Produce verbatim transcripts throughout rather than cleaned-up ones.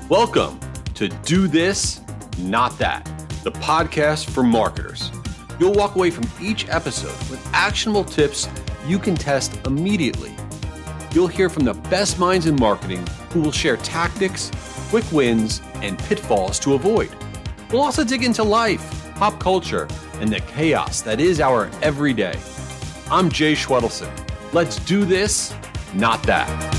Welcome to Do This, Not That, the podcast for marketers. You'll walk away from each episode with actionable tips you can test immediately. You'll hear from the best minds in marketing who will share tactics, quick wins, and pitfalls to avoid. We'll also dig into life, pop culture, and the chaos that is our everyday. I'm Jay Schwedelson. Let's do this, not that.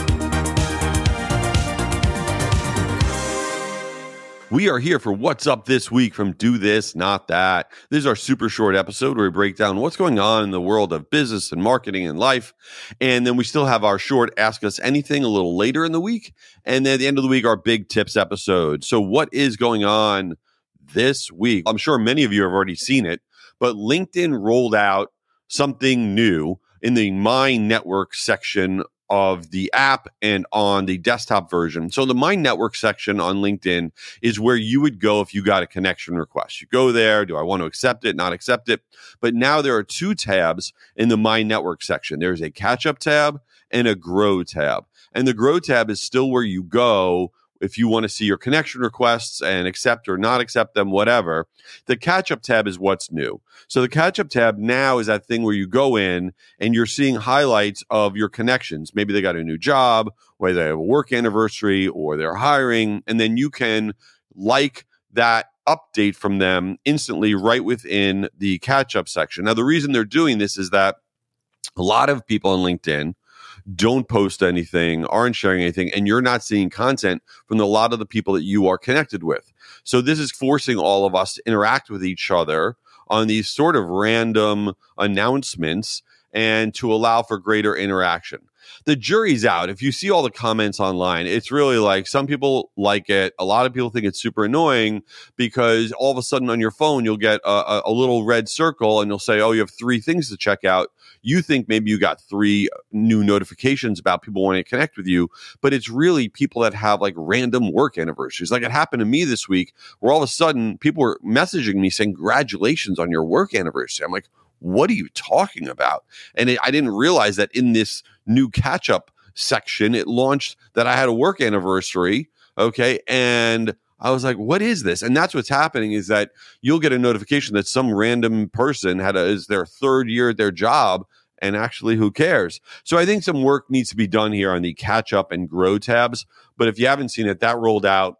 We are here for What's Up This Week from Do This, Not That. This is our super short episode where we break down what's going on in the world of business and marketing and life. And then we still have our short Ask Us Anything a little later in the week. And then at the end of the week, our big tips episode. So what is going on this week? I'm sure many of you have already seen it, but LinkedIn rolled out something new in the My Network section of the app and on the desktop version. So the My Network section on LinkedIn is where you would go if you got a connection request. You go there. Do I want to accept it, not accept it? But now there are two tabs in the My Network section. There's a catch-up tab and a grow tab. And the grow tab is still where you go if you want to see your connection requests and accept or not accept them, whatever. The catch-up tab is what's new. So the catch-up tab now is that thing where you go in and you're seeing highlights of your connections. Maybe they got a new job, or they have a work anniversary, or they're hiring, and then you can like that update from them instantly right within the catch-up section. Now, the reason they're doing this is that a lot of people on LinkedIn don't post anything, aren't sharing anything, and you're not seeing content from a lot of the people that you are connected with. So this is forcing all of us to interact with each other on these sort of random announcements and to allow for greater interaction. The jury's out. If you see all the comments online, it's really like some people like it. A lot of people think it's super annoying because all of a sudden on your phone, you'll get a, a little red circle and you'll say, oh, you have three things to check out. You think maybe you got three new notifications about people wanting to connect with you, but it's really people that have like random work anniversaries. Like it happened to me this week where all of a sudden people were messaging me saying, congratulations on your work anniversary. I'm like, what are you talking about? And it, I didn't realize that in this new catch-up section, it launched that I had a work anniversary, okay? And I was like, what is this? And that's what's happening is that you'll get a notification that some random person had a, is their third year at their job, and actually, who cares? So I think some work needs to be done here on the catch-up and grow tabs. But if you haven't seen it, that rolled out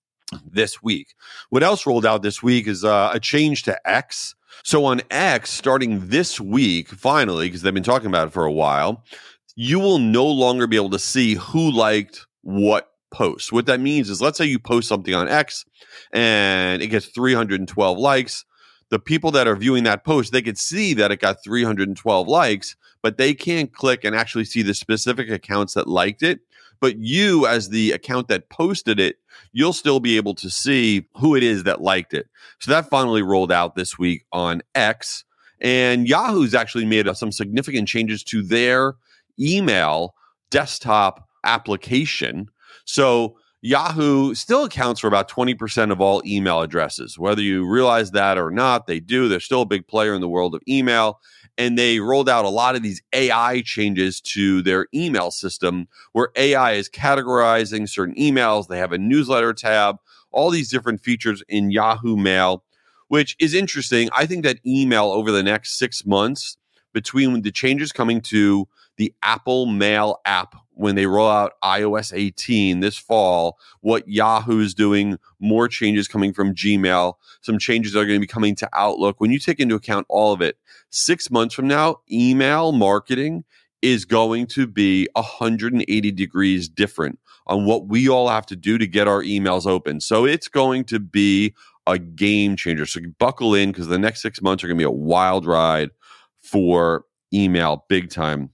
this week. What else rolled out this week is uh, a change to X. So on X, starting this week, finally, because they've been talking about it for a while, you will no longer be able to see who liked what post. What that means is, let's say you post something on X and it gets three hundred twelve likes. The people that are viewing that post, they can see that it got three hundred twelve likes, but they can't click and actually see the specific accounts that liked it. But you, as the account that posted it, you'll still be able to see who it is that liked it. So that finally rolled out this week on X. And Yahoo's actually made some significant changes to their email desktop application. So Yahoo still accounts for about twenty percent of all email addresses. Whether you realize that or not, they do. They're still a big player in the world of email. And they rolled out a lot of these A I changes to their email system where A I is categorizing certain emails. They have a newsletter tab, all these different features in Yahoo Mail, which is interesting. I think that email over the next six months, between the changes coming to the Apple Mail app when they roll out i O S eighteen this fall, what Yahoo is doing, more changes coming from Gmail, some changes are going to be coming to Outlook. When you take into account all of it, six months from now, email marketing is going to be one hundred eighty degrees different on what we all have to do to get our emails open. So it's going to be a game changer. So buckle in, because the next six months are going to be a wild ride for email, big time.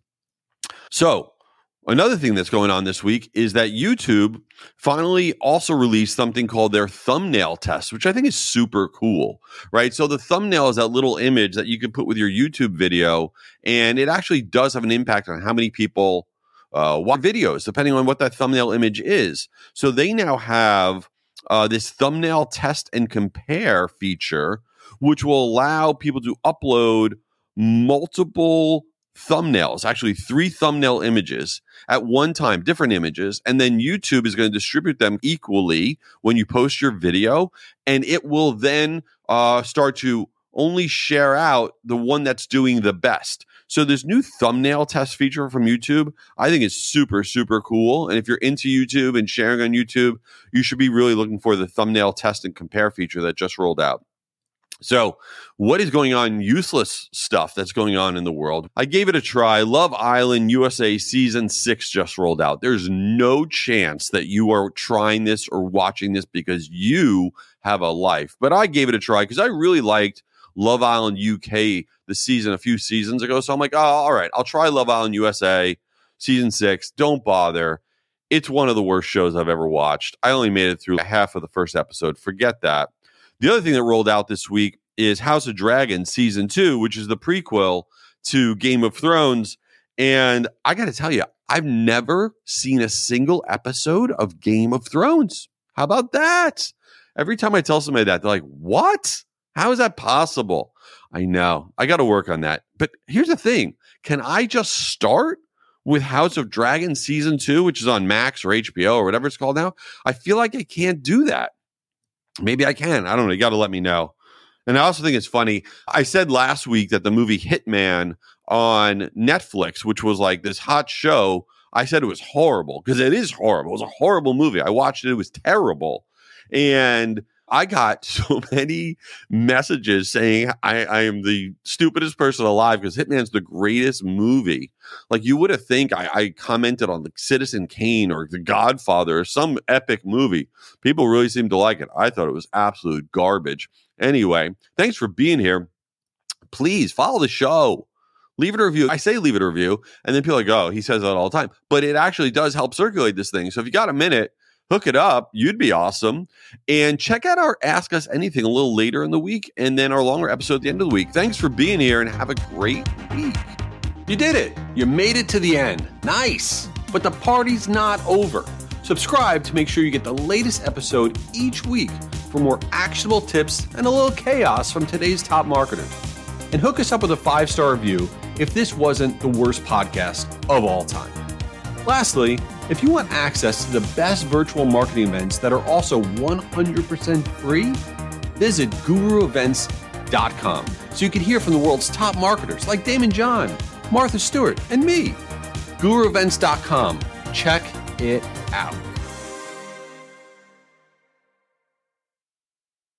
So another thing that's going on this week is that YouTube finally also released something called their thumbnail test, which I think is super cool, right? So the thumbnail is that little image that you can put with your YouTube video, and it actually does have an impact on how many people uh, watch videos, depending on what that thumbnail image is. So they now have uh, this thumbnail test and compare feature, which will allow people to upload multiple thumbnails, actually three thumbnail images at one time, different images, and then YouTube is going to distribute them equally when you post your video, and it will then uh, start to only share out the one that's doing the best. So this new thumbnail test feature from YouTube, I think is super, super cool. And if you're into YouTube and sharing on YouTube, you should be really looking for the thumbnail test and compare feature that just rolled out. So what is going on? Useless stuff that's going on in the world. I gave it a try. Love Island U S A season six just rolled out. There's no chance that you are trying this or watching this because you have a life. But I gave it a try because I really liked Love Island U K the season a few seasons ago. So I'm like, oh, all right, I'll try Love Island U S A season six. Don't bother. It's one of the worst shows I've ever watched. I only made it through half of the first episode. Forget that. The other thing that rolled out this week is House of Dragon season two, which is the prequel to Game of Thrones. And I got to tell you, I've never seen a single episode of Game of Thrones. How about that? Every time I tell somebody that, they're like, what? How is that possible? I know. I got to work on that. But here's the thing. Can I just start with House of Dragon season two, which is on Max or H B O or whatever it's called now? I feel like I can't do that. Maybe I can. I don't know. You got to let me know. And I also think it's funny. I said last week that the movie Hitman on Netflix, which was like this hot show, I said it was horrible because it is horrible. It was a horrible movie. I watched it. It was terrible. And I got so many messages saying I, I am the stupidest person alive because Hitman's the greatest movie. Like you would have think I, I commented on like Citizen Kane or The Godfather or some epic movie. People really seemed to like it. I thought it was absolute garbage. Anyway, thanks for being here. Please follow the show. Leave it a review. I say leave it a review, and then people are like, oh, he says that all the time. But it actually does help circulate this thing. So if you got a minute, hook it up. You'd be awesome. And check out our Ask Us Anything a little later in the week, and then our longer episode at the end of the week. Thanks for being here, and have a great week. You did it. You made it to the end. Nice. But the party's not over. Subscribe to make sure you get the latest episode each week for more actionable tips and a little chaos from today's top marketers. And hook us up with a five-star review if this wasn't the worst podcast of all time. Lastly, if you want access to the best virtual marketing events that are also one hundred percent free, visit guru events dot com so you can hear from the world's top marketers like Damon John, Martha Stewart, and me. guru events dot com. Check it out.